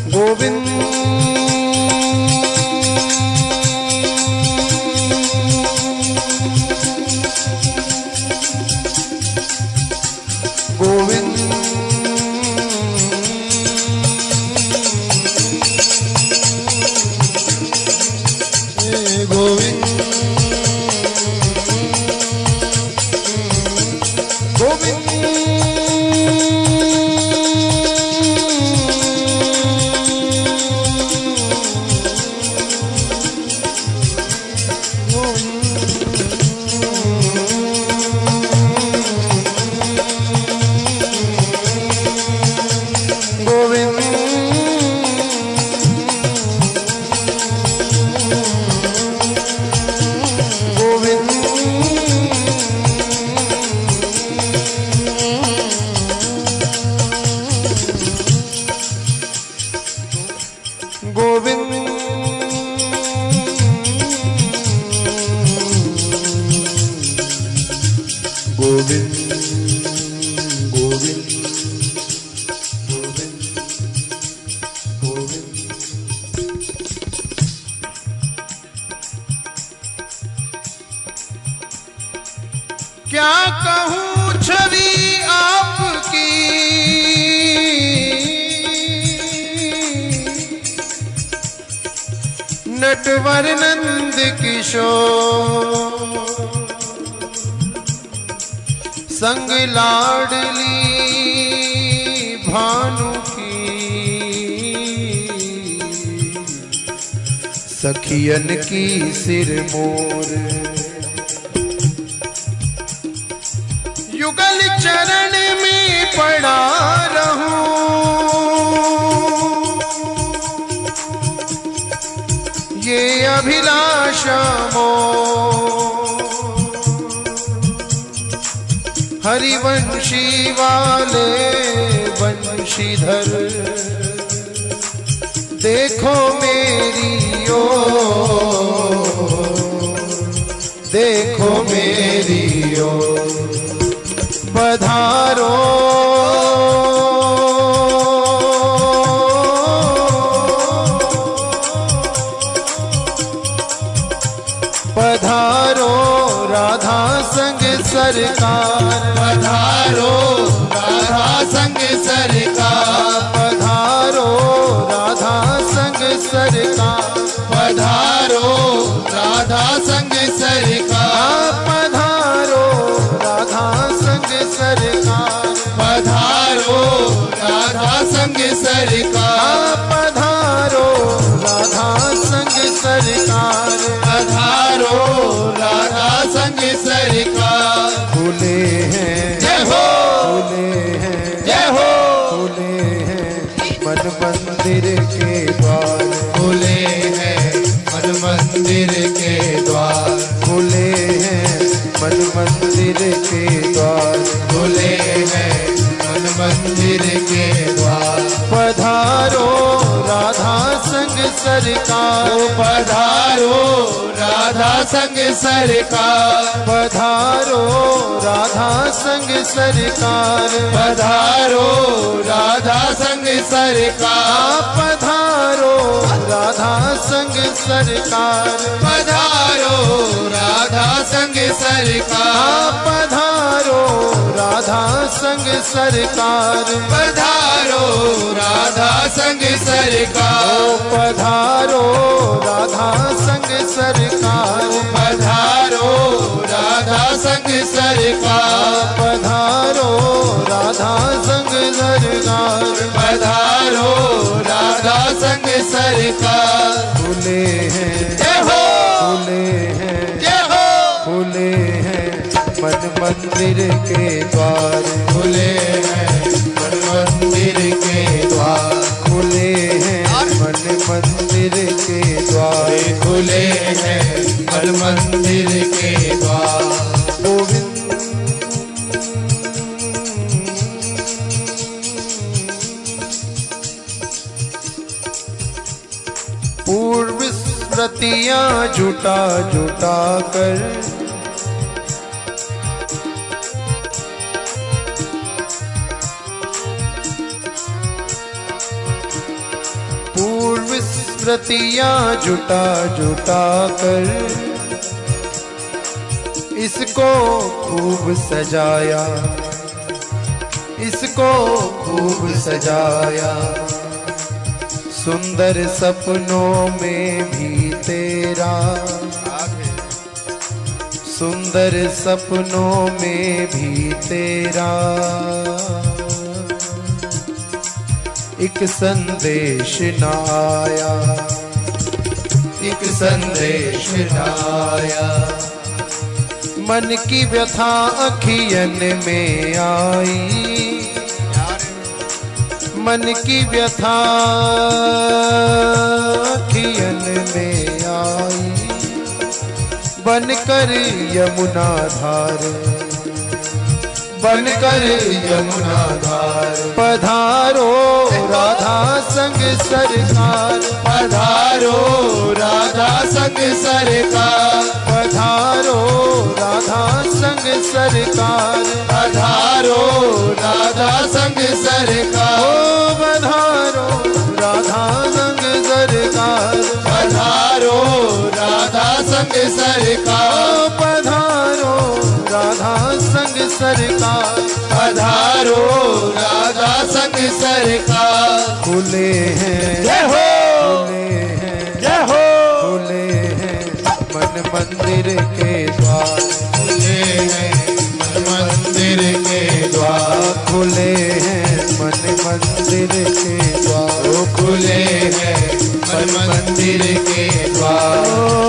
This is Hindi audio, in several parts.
गोविंद क्या कहूँ छवि आपकी, नटवर नंद किशोर संग लाडली भानु की, सखियन की सिरमोर युगल चरण में पड़ा रहूं, ये अभिलाषा मोर। हरिवंशी वाले वंशीधर देखो मेरी ओर, देखो मेरी ओर। पधारो पधारो राधा संग सरकार, पधारो राधा संग सरकार, पधारो राधा संग सरकार, पधारो राधा संग सरकार, पधारो राधा संग सरकार, पधारो राधा संग सरकार, पधारो राधा संग सरकार, पधारो राधा संग सरकार। खुले हैं जय हो, खुले हैं जय हो, खुले हैं मन मंदिर के द्वार, खुले हैं मन मंदिर के द्वार, खुले हैं मन मंदिर के द्वार, खुले हैं मन मंदिर के द्वार। पधारो राधा संग सरकार, पधारो राधा संग सरकार, पधारो राधा संग सरकार, पधारो राधा संग सरकार, पधारो राधा संग सरकार, पधारो राधा संग सरकार, पधारो राधा संग सरकार, पधारो राधा संग सरकार, पधारो राधा संग सरकार, पधारो राधा संग सरकार, पधारो राधा संग सरकार, पधारो राधा संग सरकार। खुले हैं जय हो, खुले हैं जय हो, खुले हैं मन मंदिर के द्वार, खुले हैं मन मंदिर के द्वार, खुले हैं मन मंदिर के द्वार, खुले हैं मन मंदिर के द्वार। गोविंद पूर्व स्मृतियां जुटा जुटा कर स्मृतियां जुटा जुटा कर इसको खूब सजाया, इसको खूब सजाया। सुंदर सपनों में भी तेरा, सुंदर सपनों में भी तेरा एक संदेश न आया, एक संदेश न आया। मन की व्यथा अखियन में आई, मन की व्यथा अखियन में आई। बनकर यमुना धार, बनकर यमुना धार। पधारो राधा संग सरकार, पधारो राधा संग सरकार, पधारो राधा संग सरकार, पधारो राधा संग सरकार। ओ पधारो राधा संग सरकार, पधारो राधा संग सरकार, पधारो राधा संग सरकार, पधारो राधा संग सरकार। खुले हैं जय हो, खुले हैं जय हो, खुले हैं मन मंदिर के द्वार, खुले हैं मन मंदिर के द्वार, खुले हैं मन मंदिर के द्वार, ओ खुले हैं मन मंदिर के द्वार।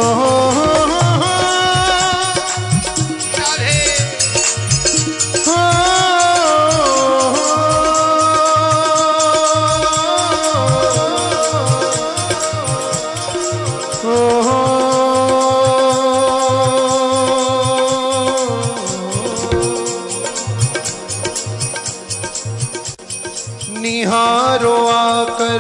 निहारो आकर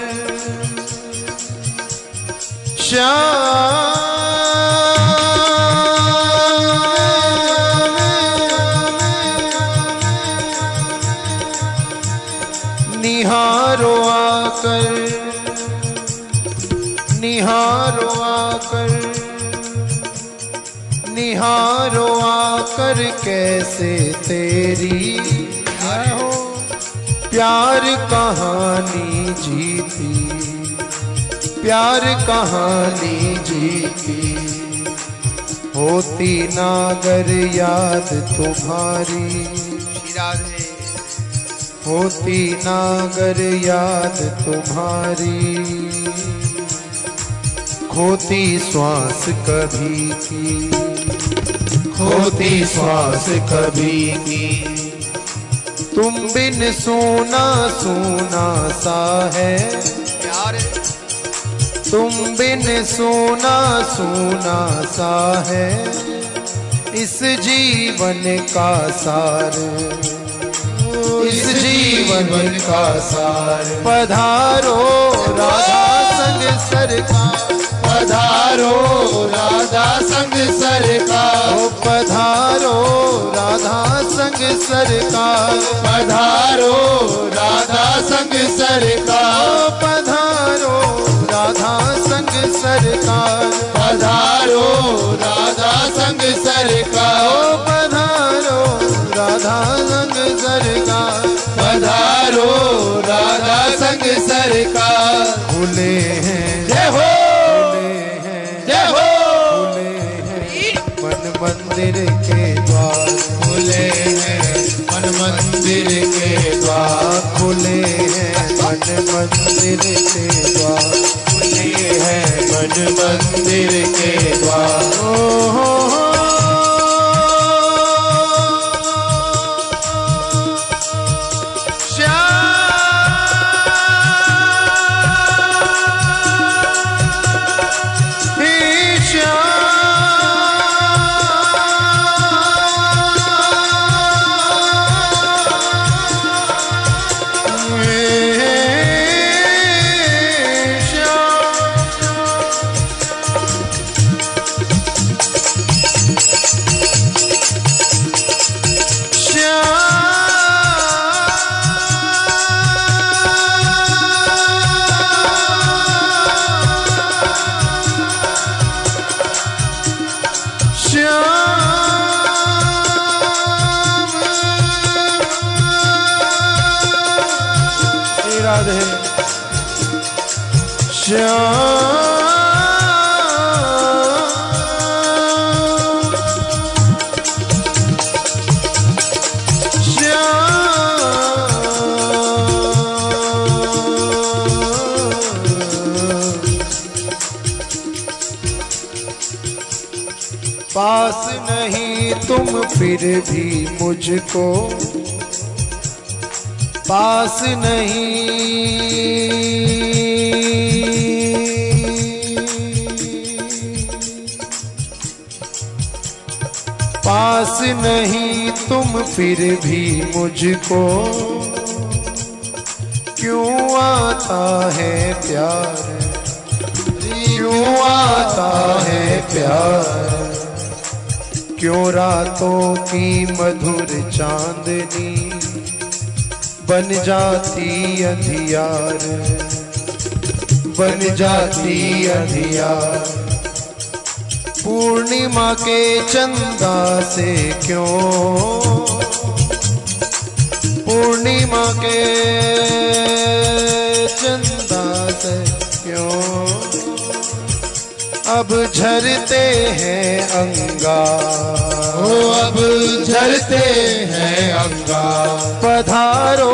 निहारो आकर, निहारो आकर, निहारो आकर कैसे तेरी प्यार कहानी जीती, प्यार कहानी जीती। होती नागर याद तुम्हारी, होती नागर याद तुम्हारी। खोती श्वास कभी की, खोती श्वास कभी की। तुम बिन सोना सोना सा है, तुम बिन सोना सोना सा है इस जीवन का सार, इस जीवन का सार। पधारो राधा संग सरकार, पधारो राधा संग सरकार, ओ पधारो राधा संग सरकार, पधारो राधा संग सरकार, पधारो राधा संग सरकार, पधारो राधा संग सरकार, पधारो राधा संग सरकार, पधारो राधा संग सरकार। खुले हैं जय हो, खुले हैं जय हो, खुले हैं मन मंदिर के द्वार, खुले हैं मन मंदिर के द्वार, खुले हैं मन मंदिर के द्वार, खुले हैं मन मंदिर के द्वार। पास नहीं तुम फिर भी मुझको पास नहीं तुम फिर भी मुझको क्यों आता है प्यार क्यों आता है प्यार क्यों रातों की मधुर चांदनी बन जाती अंधियार बन जाती अंधियार पूर्णिमा के चंदा से क्यों पूर्णिमा के चंदा से क्यों अब झरते हैं अंगार ओ अब झरते हैं अंगार पधारो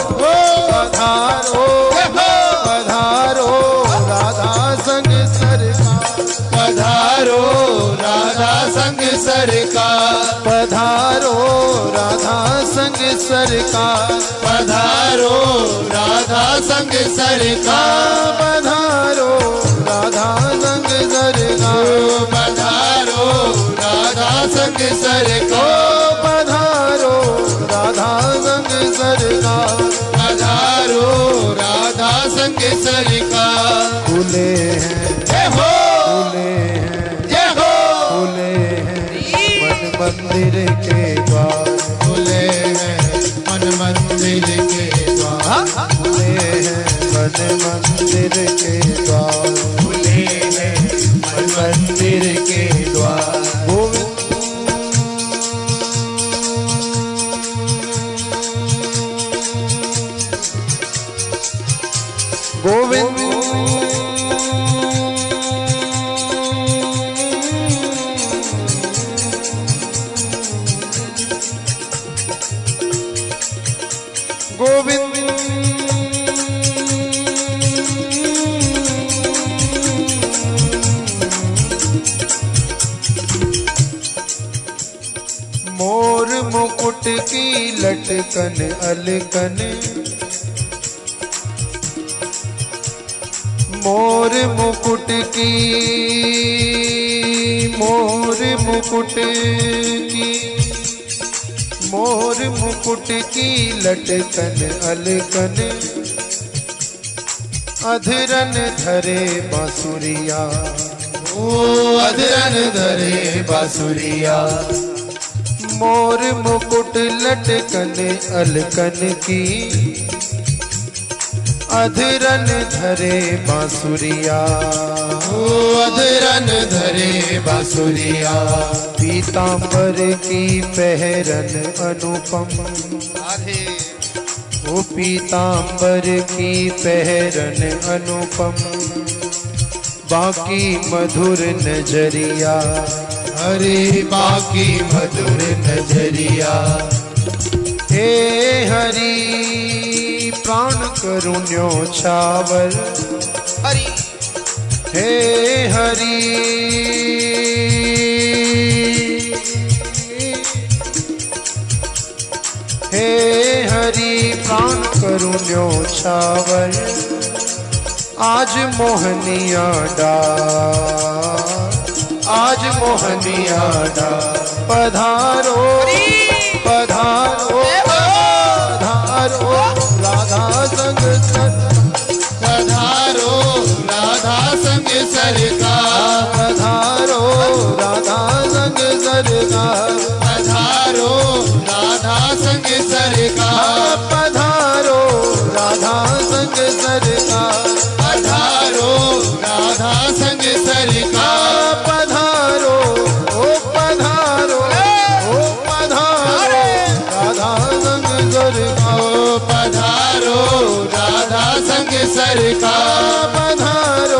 पधारो पधारो राधा संग सरकार पधारो राधा संग सरकार पधारो राधा संग सरकार पधारो राधा संग सरकार पधारो राधा संग सरकार पधारो राधा संग सरकार पधारो राधा संग सरकार पधारो राधा संग सरकार खुले हैं जय हो खुले हैं जय हो खुले हैं मन मंदिर के द्वार खुले हैं मन मंदिर के द्वार खुले हैं मन मंदिर के द्वार खुले हैं मन मंदिर के द्वार गोविंद गोविंद मोर मुकुट की लटकन अलकन मोर मुकुट की मोर मुकुट की मोर मुकुट की लटकन अलकन अधरन धरे बांसुरिया ओ अधरन धरे बांसुरिया मोर मुकुट लटकन अलकन की अधरन धरे बांसुरिया ओ अधरन धरे बांसुरिया पीतांबर की पहरन अनुपम ओ पीतांबर की पहरन अनुपम बाकी मधुर नजरिया हरे बाकी मधुर नजरिया हे हरि प्राण करुण्यो छावर हरि हे हरि हे हरि प्राण करुण्यो छावर आज मोहनिया डार आज मोहनिया डार पधारो पधारो पधारो राधा संग पधारो राधा संग सरकार पधारो राधा संग सरकार पधारो राधा संग सरकार पधारो राधा संग सरकार पधारो राधा संग सरकार पधारो ओ पधारो ओ पधारो राधा संग सरकार पधारो राधा संग सरकार पधारो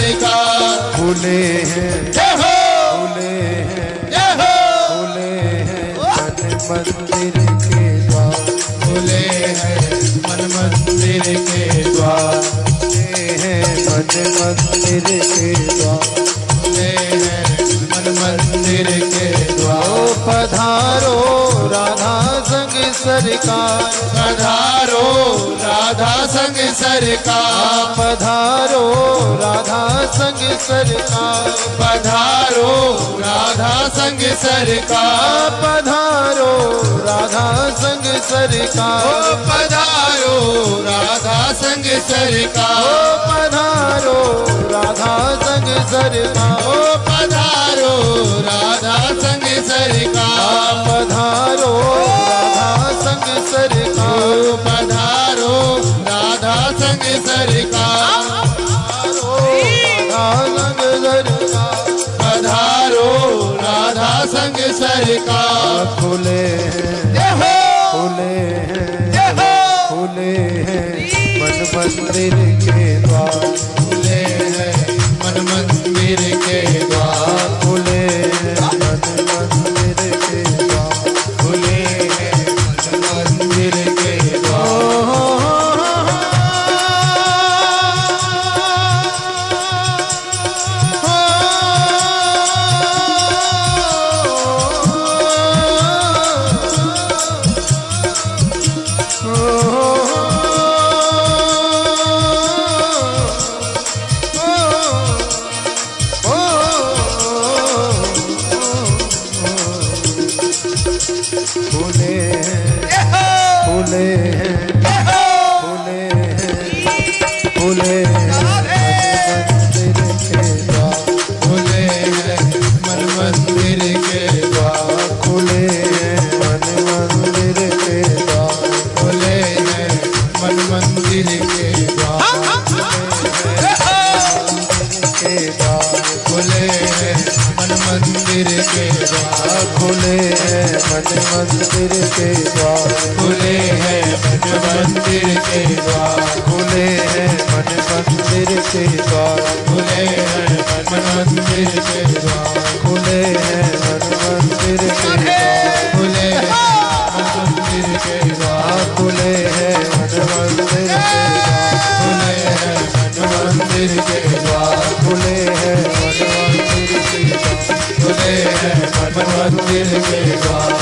सरकार। खुले हैं, जय हो, खुले हैं, जय हो, खुले हैं मन मंदिर के द्वार। खुले हैं मन मंदिर के द्वार। खुले हैं मन मंदिर के द्वार। खुले हैं मन मंदिर के द्वार। ओ पधारो राधा संग सरकार। पधारो राधा संग सरकार। पधारो राधा संग सरकार। पधारो राधा संग सरकार। पधारो राधा संग सरकार। पधारो राधा संग सरकार। पधारो राधा संग सरकार। पधारो राधा संग सरकार। पधारो राधा संग सरकार। पधारो राधा संग सरकार। पधारो राधा संग सरकार। खुले हैं, खुले हैं, खुले हैं मन मंदिर के द्वार। खुले हैं मन मंदिर के द्वार। खुले हैं मन मंदिर के द्वार। खुले हैं मन मंदिर के द्वार। खुले हैं, खुले हैं, खुले हैं, खुले हैं मंदिर के द्वार। खुले हैं मन मंदिर के द्वार। खुले हैं मन मंदिर के द्वार। खुले हैं मन मंदिर के द्वार। के द्वार खुले हैं मन मंदिर के द्वार। खुले हैं मन मंदिर के द्वार। खुले हैं मन मंदिर के द्वार। खुले हैं मन मंदिर के द्वार। खुले हैं मन मंदिर के द्वार। खुले हैं मन मंदिर के द्वार। खुले हैं मन मंदिर के द्वार। खुले हैं मन मंदिर के द्वार। खुले हैं मन मंदिर के द्वार। खुले हैं मन मंदिर के द्वार। खुले हैं मन मंदिर के द्वार।